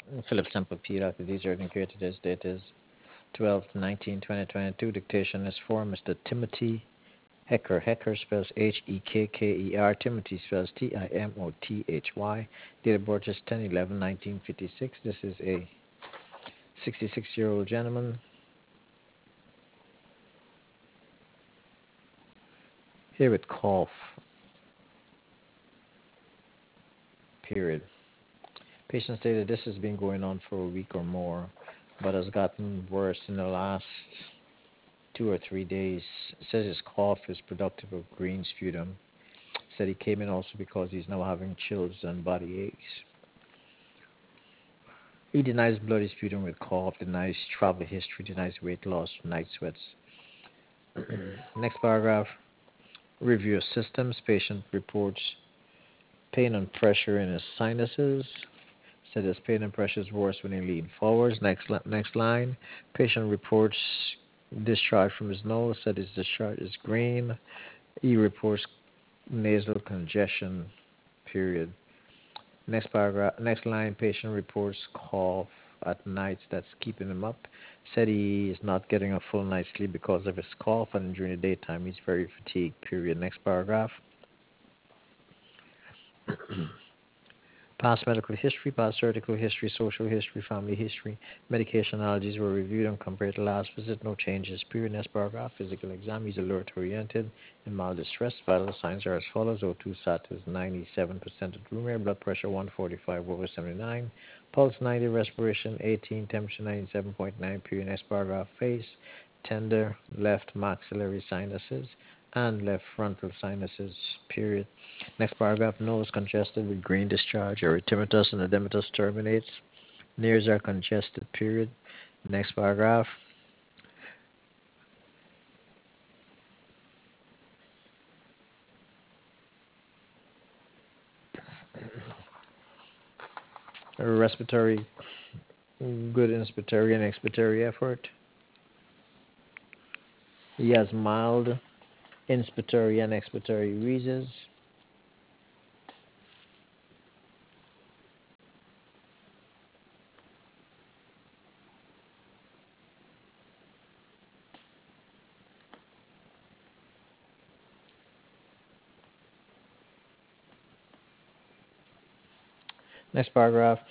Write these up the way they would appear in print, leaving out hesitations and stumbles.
Philip Semple P. Dr. D. Jordan created today's date is 12/19/2022. Dictation is for Mr. Timothy Hecker. Hecker spells Hekker. Timothy spells Timothy. Date of birth is 10/11/1956. This is a 66-year-old gentleman here with cough. Period. Patient stated this has been going on for a week or more, but has gotten worse in the last 2 or 3 days. Says his cough is productive of green sputum. Said he came in also because he's now having chills and body aches. He denies bloody sputum with cough, denies travel history, denies weight loss, night sweats. Next paragraph. Review of systems. Patient reports pain and pressure in his sinuses. Said his pain and pressure is worse when he leans forwards. Next line. Patient reports discharge from his nose. Said his discharge is green. He reports nasal congestion. Period. Next paragraph. Next line. Patient reports cough at nights that's keeping him up. Said he is not getting a full night's sleep because of his cough, and during the daytime he's very fatigued. Period. Next paragraph. Past medical history, past surgical history, social history, family history, medication allergies were reviewed and compared to last visit. No changes. Period. Next paragraph. Physical exam. He's alert oriented. In mild distress. Vital signs are as follows. O2 status 97% at room air. Blood pressure 145/79. Pulse 90. Respiration 18. Temperature 97.9. Period. Next paragraph. Face tender. Left maxillary sinuses and left frontal sinuses. Period. Next paragraph. Nose congested with green discharge. Erythematous and edematous terminates. Ears are congested. Period. Next paragraph. Respiratory, good inspiratory and expiratory effort. He has mild inspiratory and expiratory wheezes. Next paragraph.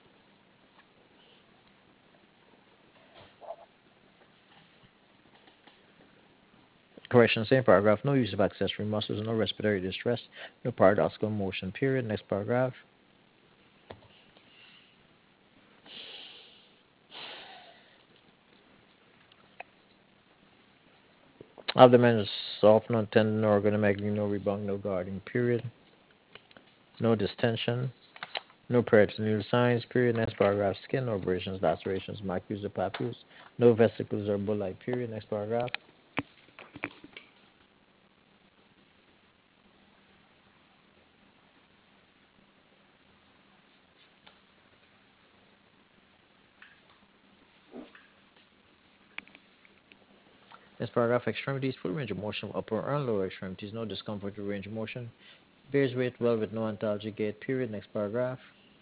Correction, same paragraph. No use of accessory muscles, no respiratory distress, no paradoxical motion. Period. Next paragraph. Abdomen is soft, no tendon, no organomegaly, no rebound, no guarding. Period. No distension. No peritoneal signs. Period. Next paragraph. Skin, no abrasions, lacerations, macules or papules. No vesicles or bullae. Period. Next paragraph. Next paragraph. Extremities. Full range of motion of upper and lower extremities. No discomfort or range of motion. Bears weight well with no ontology gait. Period. Next paragraph.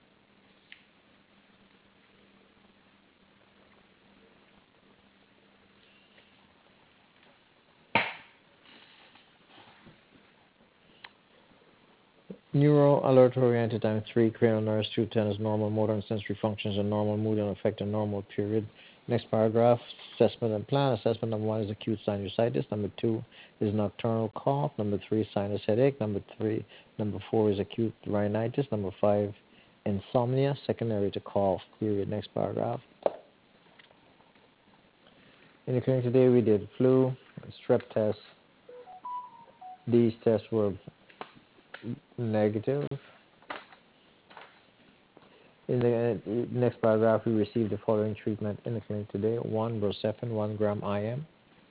Neuro alert oriented time 3. Cranial nerves 210 is normal. Motor and sensory functions are normal. Mood and affect are normal. Period. Next paragraph. Assessment and plan. Assessment number 1 is acute sinusitis. Number 2 is nocturnal cough. Number 3 sinus headache. Number 4 is acute rhinitis. Number 5 insomnia secondary to cough. Period. Next paragraph. In the clinic today we did flu, strep tests. These tests were negative. In the next paragraph, we received the following treatment in the clinic today: 1 Brocephin, 1 gram IM;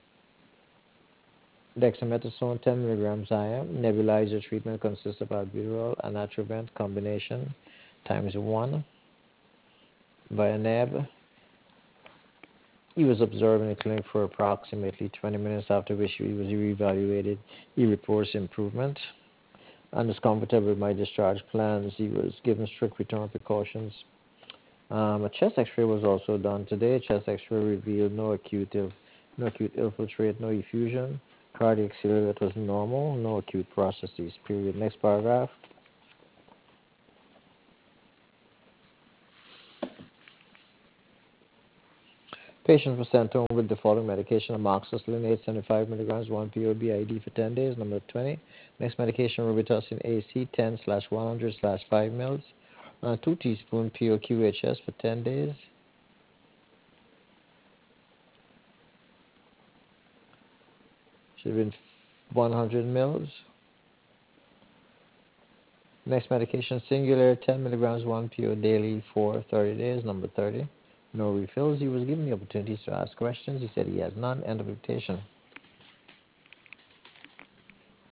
dexamethasone, 10 milligrams IM. Nebulizer treatment consists of albuterol and atrovent combination times 1 via neb. He was observed in the clinic for approximately 20 minutes, after which he was reevaluated. He reports improvement and is comfortable with my discharge plans. He was given strict return precautions A chest X-ray was also done today. Chest X-ray revealed no acute infiltrate, no effusion. Cardiac cigarette was normal, no acute processes. Period. Next paragraph. Patient was sent home with the following medication: amoxicillin 875 milligrams, 1 PO BID for 10 days. Number 20. Next medication, Robitussin AC 10/100/5 mils, 2 teaspoon POQHS for 10 days. Should have been 100 mils. Next medication, Singular 10 milligrams, 1 PO daily for 30 days. Number 30. No refills. He was given the opportunities to ask questions. He said he has none. End of dictation.